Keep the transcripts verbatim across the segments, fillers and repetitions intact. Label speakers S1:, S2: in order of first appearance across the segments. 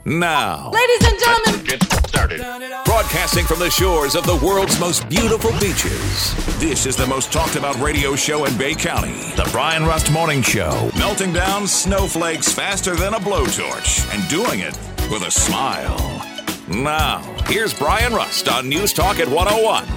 S1: now.
S2: Ladies and gentlemen,
S3: Get started.
S1: Broadcasting from the shores of the world's most beautiful beaches. This is the most talked about radio show in Bay County. The Brian Rust Morning Show. Melting down snowflakes faster than a blowtorch and doing it with a smile. Now, here's Brian Rust on News Talk at one oh one.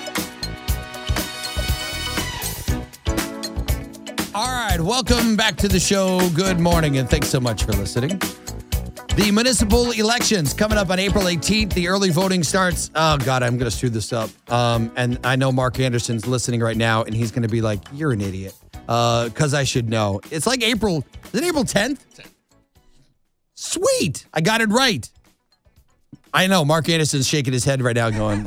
S4: All right, welcome back to the show. Good morning, and thanks so much for listening. The municipal elections coming up on April eighteenth. The early voting starts. Oh, God, I'm going to screw this up. Um, and I know Mark Anderson's listening right now, and he's going to be like, you're an idiot, because uh, I should know. It's like April, is it April tenth? Sweet. I got it right. I know, Mark Anderson's shaking his head right now going,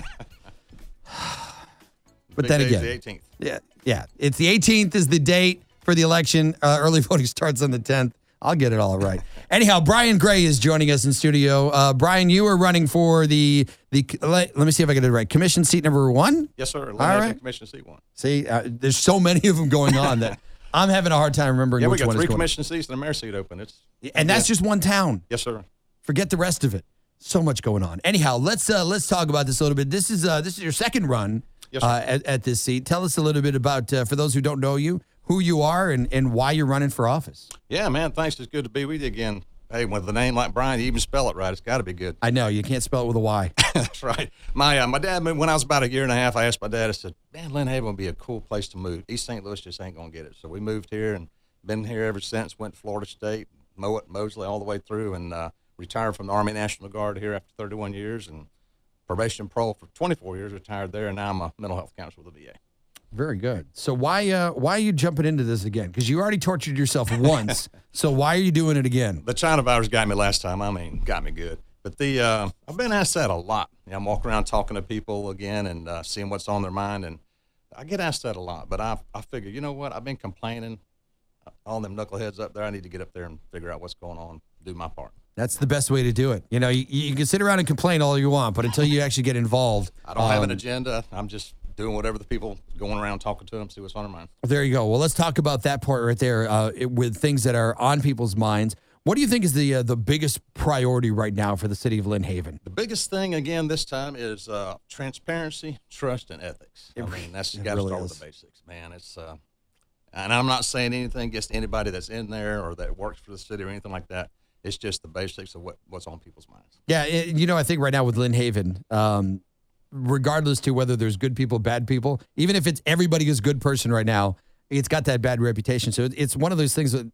S4: but
S3: Big
S4: then
S3: day's
S4: again.
S3: the eighteenth.
S4: Yeah, yeah. It's the eighteenth is the date for the election. Uh, early voting starts on the tenth. I'll get it all right. Anyhow, Brian Gray is joining us in studio. Uh, Brian, you are running for the, the let, let me see if I get it right, commission seat number one?
S3: Yes, sir.
S4: All right.
S3: Commission seat one.
S4: See, uh, there's so many of them going on that I'm having a hard time remembering
S3: Yeah, we
S4: which
S3: got
S4: one
S3: three
S4: is going.
S3: commission seats and a mayor seat open. It's
S4: And that's
S3: yeah.
S4: just one town.
S3: Yes, sir.
S4: Forget the rest of it. So much going on. Anyhow, let's uh, let's talk about this a little bit. This is uh, this is your second run
S3: Yes, sir.
S4: uh, at, at this seat. Tell us a little bit about, uh, for those who don't know you, who you are and, and why you're running for office.
S3: Yeah, man. Thanks. It's good to be with you again. Hey, with a name like Brian, you even spell it right. It's got to be good.
S4: I know, you can't spell it with a Y.
S3: That's right. My uh, my dad, when I was about a year and a half, I asked my dad, I said, man, Lynn Haven would be a cool place to move. East Saint Louis just ain't going to get it. So we moved here and been here ever since. Went to Florida State, Mowat, Mosley, all the way through, and uh, retired from the Army National Guard here after thirty-one years, and probation parole for twenty-four years, retired there, and now I'm a mental health counselor with the V A.
S4: Very good. So why uh, why are you jumping into this again? Because you already tortured yourself once. So why are you doing it again?
S3: The China virus got me last time. I mean, got me good. But the uh, I've been asked that a lot. You know, I'm walking around talking to people again and uh, seeing what's on their mind, and I get asked that a lot. But I I figure, you know what? I've been complaining. All them knuckleheads up there, I need to get up there and figure out what's going on, do my part.
S4: That's the best way to do it. You know, you, you can sit around and complain all you want, but until you actually get involved.
S3: I don't have an
S4: um,
S3: agenda. I'm just doing whatever the people going around talking to them, see what's on their mind.
S4: There you go. Well, let's talk about that part right there uh, it, with things that are on people's minds. What do you think is the uh, the biggest priority right now for the city of Lynn Haven?
S3: The biggest thing, again, this time is uh, transparency, trust, and ethics. I mean, that's you
S4: it
S3: got to
S4: really
S3: start
S4: is.
S3: with the basics, man. It's uh, and I'm not saying anything against anybody that's in there or that works for the city or anything like that. It's just the basics of what, what's on people's minds.
S4: Yeah, it, you know, I think right now with Lynn Haven, um, regardless to whether there's good people, bad people, even if it's everybody is a good person right now, it's got that bad reputation. So it, it's one of those things that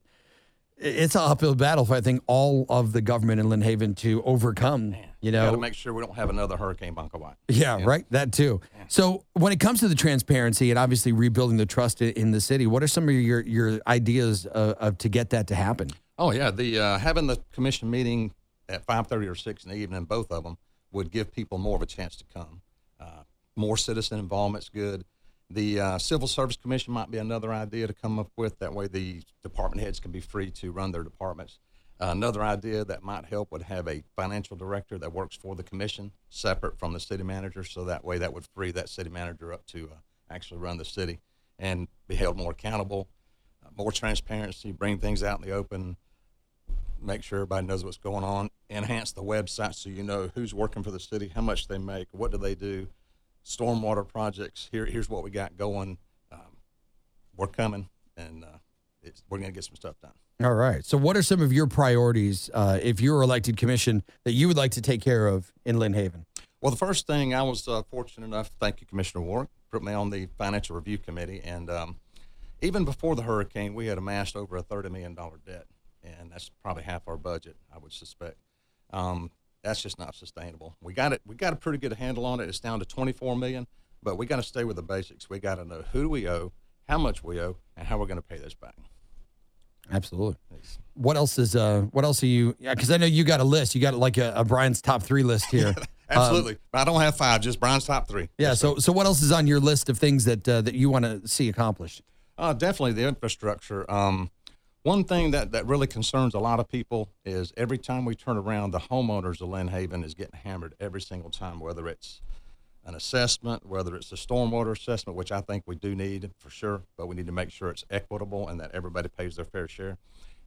S4: it's an uphill battle for, I think, all of the government in Lynn Haven to overcome.
S3: Man,
S4: you know,
S3: got to make sure we don't have another Hurricane Bunker White.
S4: Yeah,
S3: Yeah.
S4: right. That too.
S3: Yeah.
S4: So when it comes to the transparency and obviously rebuilding the trust i- in the city, what are some of your your ideas uh, of to get that to happen?
S3: Oh yeah, the uh, having the commission meeting at five thirty or six in the evening, both of them would give people more of a chance to come. Uh, more citizen involvement's good. The uh, Civil Service Commission might be another idea to come up with. That way the department heads can be free to run their departments. Uh, another idea that might help would have a financial director that works for the commission, separate from the city manager, so that way that would free that city manager up to uh, actually run the city and be held more accountable, uh, more transparency, bring things out in the open, make sure everybody knows what's going on, enhance the website so you know who's working for the city, how much they make, what do they do, stormwater projects, here, here's what we got going. Um, we're coming, and uh, it's, we're going to get some stuff done.
S4: All right. So what are some of your priorities uh, if you were elected commission that you would like to take care of in Lynn Haven?
S3: Well, the first thing, I was uh, fortunate enough, thank you, Commissioner Warwick, put me on the Financial Review Committee, and um, even before the hurricane, we had amassed over a thirty million dollars debt, and that's probably half our budget, I would suspect. Um, that's just not sustainable. We got it. We got a pretty good handle on it. It's down to twenty-four million dollars, but we got to stay with the basics. We got to know who we owe, how much we owe, and how we're going to pay this back.
S4: Absolutely. What else is, uh, what else are you, yeah, because I know you got a list. You got like a, a Brian's top three list here.
S3: Absolutely.
S4: Um,
S3: I don't have five, just Brian's top three.
S4: yeah.
S3: Yes,
S4: So, so what else is on your list of things that, uh, that you want to see accomplished?
S3: Uh, definitely the infrastructure. Um, one thing that, that really concerns a lot of people is every time we turn around, the homeowners of Lynn Haven is getting hammered every single time, whether it's an assessment, whether it's a stormwater assessment, which I think we do need for sure, but we need to make sure it's equitable and that everybody pays their fair share.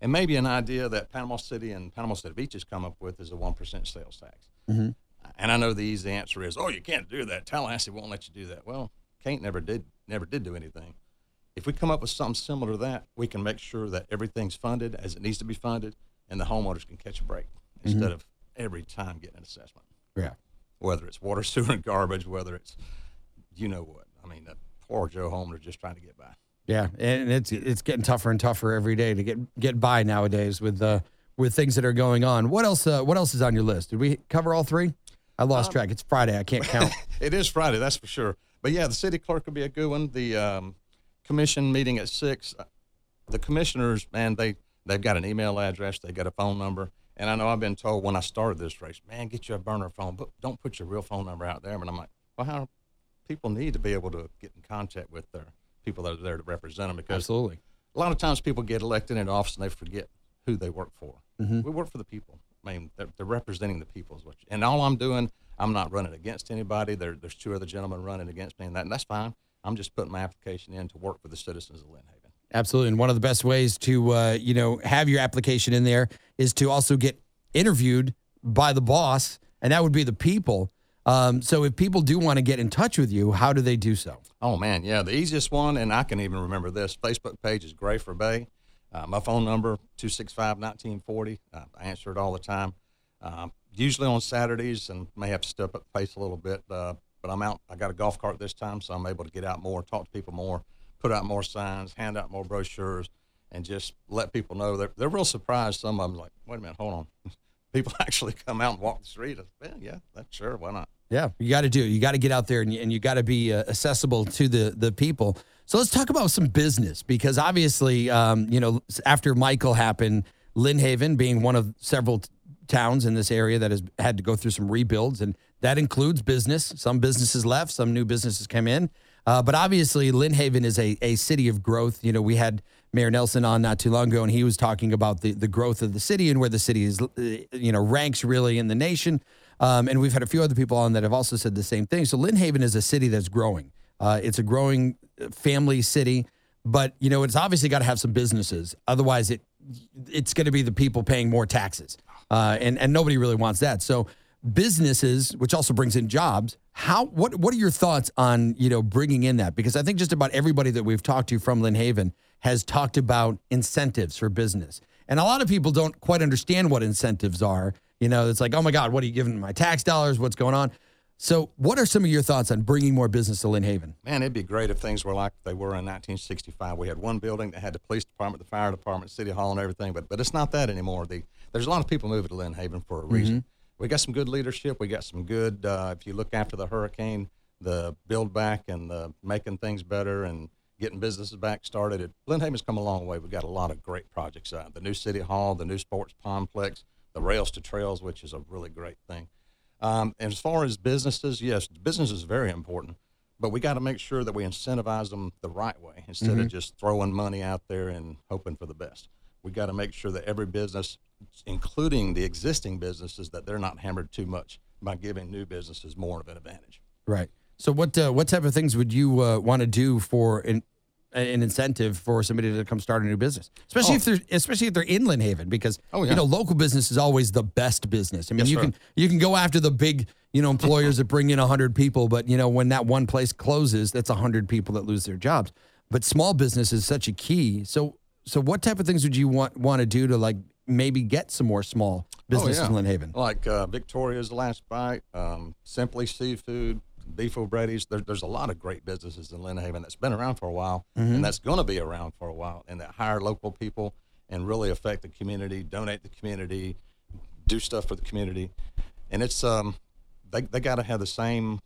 S3: And maybe an idea that Panama City and Panama City Beach has come up with is a one percent sales tax.
S4: Mm-hmm.
S3: And I know the easy answer is, oh, you can't do that. Tallahassee won't let you do that. Well, Kent never did, never did do anything. If we come up with something similar to that, we can make sure that everything's funded as it needs to be funded, and the homeowners can catch a break instead mm-hmm. of every time getting an assessment.
S4: Yeah.
S3: Whether it's water, sewer, and garbage, whether it's, you know what. I mean, the poor Joe homeowner just trying to get by.
S4: Yeah, and it's it's getting tougher and tougher every day to get get by nowadays with uh, with things that are going on. What else? Uh, what else is on your list? Did we cover all three? I lost um, track. It's Friday. I can't count.
S3: It is Friday, that's for sure. But yeah, the city clerk will be a good one. The um, commission meeting at six. The commissioners, man, they they've got an email address, they got a phone number, and I know I've been told when I started this race, man, get you a burner phone, but don't put your real phone number out there. But I'm like, well, how people need to be able to get in contact with their people that are there to represent them, because
S4: absolutely,
S3: a lot of times people get elected into office and they forget who they work for.
S4: Mm-hmm.
S3: We work for the people. I mean, they're, they're representing the people. Is what you, and all I'm doing, I'm not running against anybody. There, there's two other gentlemen running against me, and, that, and that's fine. I'm just putting my application in to work for the citizens of Lynn Haven.
S4: Absolutely, and one of the best ways to uh, you know have your application in there is to also get interviewed by the boss, and that would be the people. Um, so if people do want to get in touch with you, how do they do so?
S3: Oh, man, yeah. The easiest one, and I can even remember this, Facebook page is Gray for Bay. Uh, my phone number, two six five, one nine four zero. Uh, I answer it all the time. Um, usually on Saturdays, and may have to step up the pace a little bit, uh, but I'm out. I got a golf cart this time, so I'm able to get out more, talk to people more, put out more signs, hand out more brochures, and just let people know. They're, they're real surprised. Some of them like, wait a minute, hold on. People actually come out and walk the street. I said, well, yeah, that's sure, why not?
S4: Yeah, you got to do it. You got to get out there, and you, and you got to be uh, accessible to the the people. So let's talk about some business, because obviously, um, you know, after Michael happened, Lynn Haven being one of several t- towns in this area that has had to go through some rebuilds, and that includes business. Some businesses left, some new businesses came in. Uh, but obviously, Lynn Haven is a, a city of growth. You know, we had Mayor Nelson on not too long ago, and he was talking about the, the growth of the city and where the city is, you know, ranks really in the nation. Um, and we've had a few other people on that have also said the same thing. So Lynn Haven is a city that's growing. Uh, it's a growing family city, but, you know, it's obviously got to have some businesses. Otherwise, it it's going to be the people paying more taxes. Uh, and, and nobody really wants that. So businesses, which also brings in jobs, how what what are your thoughts on, you know, bringing in that? Because I think just about everybody that we've talked to from Lynn Haven has talked about incentives for business. And a lot of people don't quite understand what incentives are. You know, it's like, oh, my God, what are you giving my tax dollars? What's going on? So what are some of your thoughts on bringing more business to Lynn Haven?
S3: Man, it'd be great if things were like they were in nineteen sixty-five. We had one building that had the police department, the fire department, city hall, and everything, but but it's not that anymore. The, there's a lot of people moving to Lynn Haven for a reason. Mm-hmm. We got some good leadership. We got some good, uh, if you look after the hurricane, the build back and the making things better and getting businesses back started. It, Lynn Haven's come a long way. We've got a lot of great projects out. The new city hall, the new sports complex, the rails to trails, which is a really great thing. Um, and as far as businesses, yes, business is very important, but we got to make sure that we incentivize them the right way instead mm-hmm. of just throwing money out there and hoping for the best. We got to make sure that every business, including the existing businesses, that they're not hammered too much by giving new businesses more of an advantage.
S4: Right. So what uh, what type of things would you uh, want to do for an an incentive for somebody to come start a new business, especially oh. if they're especially if they're in Lynn Haven, because oh, yeah. you know, local business is always the best business. I mean, yes, you sir. can you can go after the big, you know, employers that bring in a hundred people, but you know, when that one place closes, that's a hundred people that lose their jobs. But small business is such a key. So so what type of things would you want want to do to like maybe get some more small businesses oh, yeah. in Lynn Haven?
S3: Like uh, Victoria's Last Bite, um, Simply Seafood, Beef O'Brady's. There, there's a lot of great businesses in Lynn Haven that's been around for a while, mm-hmm. and that's going to be around for a while, and that hire local people and really affect the community, donate to the community, do stuff for the community. And it's um, they they got to have the same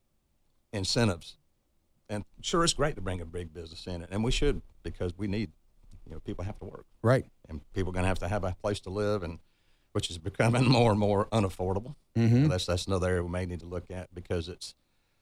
S3: incentives. And sure, it's great to bring a big business in, and we should, because we need, you know, people have to work,
S4: right?
S3: And people are going to have to have a place to live, and which is becoming more and more unaffordable.
S4: Mm-hmm.
S3: So that's that's another area we may need to look at, because it's,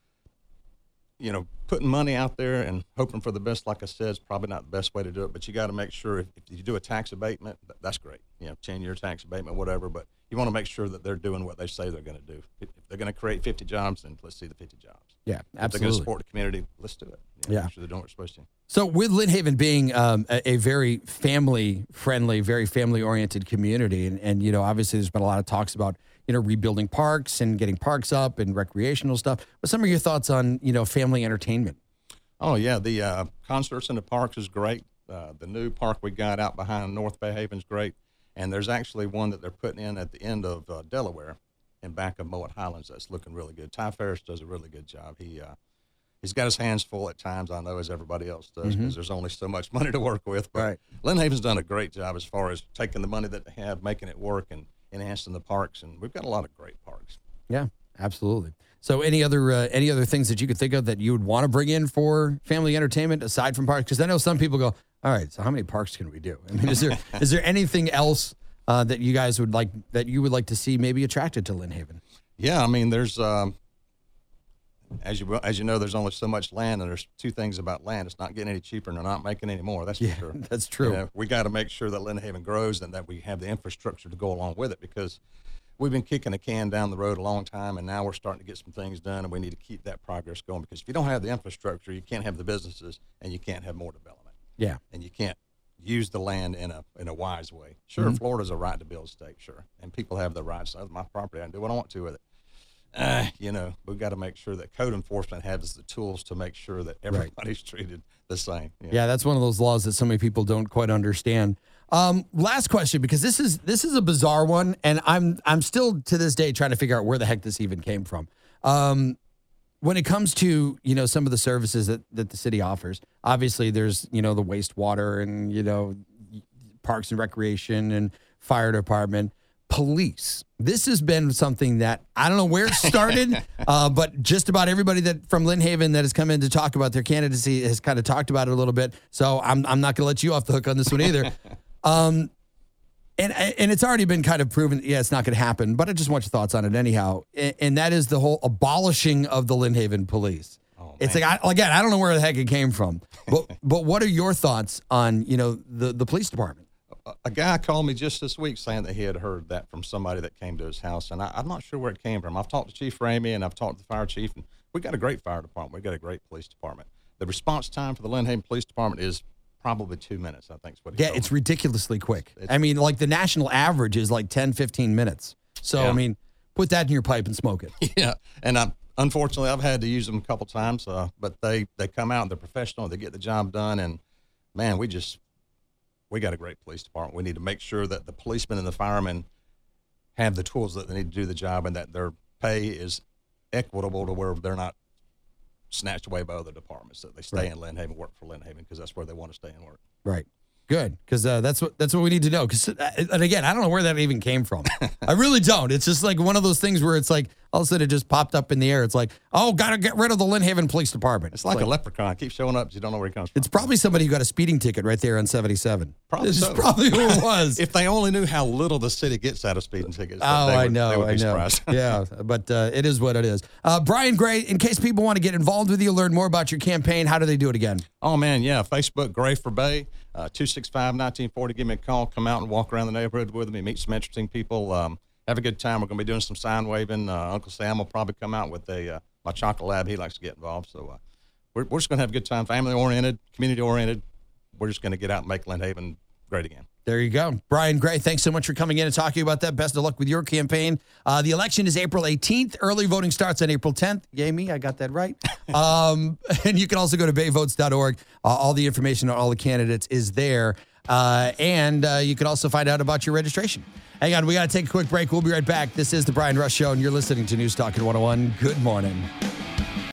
S3: you know, putting money out there and hoping for the best, like I said, is probably not the best way to do it. But you got to make sure if, if you do a tax abatement, that's great. You know, ten-year tax abatement, whatever. But you want to make sure that they're doing what they say they're going to do. If, if they're going to create fifty jobs, and let's see the fifty jobs.
S4: Yeah,
S3: If they're going to
S4: absolutely.
S3: support the community, let's do it.
S4: Yeah.
S3: Make sure they're doing what we're supposed to.
S4: So with Lynn Haven being um, a, a very family-friendly, very family-oriented community, and, and, you know, obviously there's been a lot of talks about, you know, rebuilding parks and getting parks up and recreational stuff. But some of your thoughts on, you know, family entertainment?
S3: Oh, yeah. The uh, concerts in the parks is great. Uh, the new park we got out behind North Bay Haven is great. And there's actually one that they're putting in at the end of uh, Delaware in back of Mowat Highlands that's looking really good. Ty Ferris does a really good job. He, uh, he's got his hands full at times, I know, as everybody else does, because
S4: Mm-hmm.
S3: there's only so much money to work with. But
S4: Right.
S3: Lynn Haven's done a great job as far as taking the money that they have, making it work, and enhancing the parks. And we've got a lot of great parks.
S4: Yeah, absolutely. So any other uh, any other things that you could think of that you would want to bring in for family entertainment aside from parks? Because I know some people go, all right, so how many parks can we do? I mean, is there is there anything else uh, that you guys would like that you would like to see maybe attracted to Lynn Haven?
S3: Yeah, I mean, there's, um, as you as you know, there's only so much land, and there's two things about land. It's not getting any cheaper, and they're not making any more. That's for sure.
S4: That's true.
S3: You know, we got to make sure that Lynn Haven grows and that we have the infrastructure to go along with it, because we've been kicking a can down the road a long time, and now we're starting to get some things done, and we need to keep that progress going, because if you don't have the infrastructure, you can't have the businesses, and you can't have more development.
S4: Yeah.
S3: And you can't use the land in a in a wise way. Sure,
S4: Mm-hmm.
S3: Florida's a right to build state, sure, and people have the rights of my property. I can do what I want to with it. Uh, you know, we've got to make sure that code enforcement has the tools to make sure that everybody's treated the same. you know.
S4: Yeah, that's one of those laws that so many people don't quite understand. Um, last question, because this is this is a bizarre one, and I'm I'm still to this day trying to figure out where the heck this even came from. Um, when it comes to, you know, some of the services that, that the city offers, obviously there's, you know, the wastewater and, you know, parks and recreation and fire department, police. This has been something that I don't know where it started, uh, but just about everybody that from Lynn Haven that has come in to talk about their candidacy has kind of talked about it a little bit. So I'm I'm not going to let you off the hook on this one either. um, and and it's already been kind of proven, yeah, it's not going to happen. But I just want your thoughts on it anyhow. And, and that is the whole abolishing of the Lynn Haven police.
S3: Oh,
S4: It's
S3: man.
S4: like, I, again, I don't know where the heck it came from, but but what are your thoughts on, you know, the, the police department?
S3: A- a guy called me just this week saying that he had heard that from somebody that came to his house, and I, I'm not sure where it came from. I've talked to Chief Ramey, and I've talked to the fire chief, and we got a great fire department. We got a great police department. The response time for the Lynn Haven Police Department is probably two minutes, I think is what he
S4: Yeah,
S3: told
S4: it's
S3: me.
S4: ridiculously quick.
S3: It's-
S4: I mean, like the national average is like ten, fifteen minutes. So,
S3: Yeah.
S4: I mean, put that in your pipe and smoke it.
S3: Yeah, and I, unfortunately, I've had to use them a couple times, uh, but they, they come out and they're professional. They get the job done, and, man, we just we got a great police department. We need to make sure that the policemen and the firemen have the tools that they need to do the job, and that their pay is equitable to where they're not snatched away by other departments, that they stay
S4: Right.
S3: in Lynn Haven, work for Lynn Haven, because that's where they want to stay and work.
S4: Right. Good, because uh, that's what that's what we need to know. Because, and again, I don't know where that even came from. I really don't. It's just like one of those things where it's like all of a sudden it just popped up in the air. It's like, oh, gotta get rid of the Lynn Haven Police Department.
S3: It's like, a leprechaun. It keeps showing up, but you don't know where he comes from.
S4: It's probably somebody who got a speeding ticket right there on seventy-seven.
S3: Probably
S4: This
S3: so.
S4: is probably who it was.
S3: If they only knew how little the city gets out of speeding tickets,
S4: Oh,
S3: they
S4: I
S3: would,
S4: know,
S3: they would
S4: I
S3: be
S4: know.
S3: surprised.
S4: Yeah, but uh, it is what it is. Uh, Brian Gray, in case people want to get involved with you, learn more about your campaign, how do they do it again?
S3: Oh, man, yeah. Facebook, Gray for Bay, uh, two six five, one nine four zero. Give me a call. Come out and walk around the neighborhood with me, meet some interesting people. Um, have a good time. We're going to be doing some sign waving. Uh, Uncle Sam will probably come out with a uh, my chocolate lab. He likes to get involved. So uh, we're, we're just going to have a good time, family-oriented, community-oriented. We're just going to get out and make Lynn Haven great again.
S4: There you go. Brian Gray, thanks so much for coming in and talking about that. Best of luck with your campaign. Uh, the election is April eighteenth. Early voting starts on April tenth. Yay me, I got that right. um, and you can also go to bay votes dot org. Uh, all the information on all the candidates is there. Uh, and uh, you can also find out about your registration. Hang on, we got to take a quick break. We'll be right back. This is the Brian Rush Show, and you're listening to News Talk at one oh one. Good morning.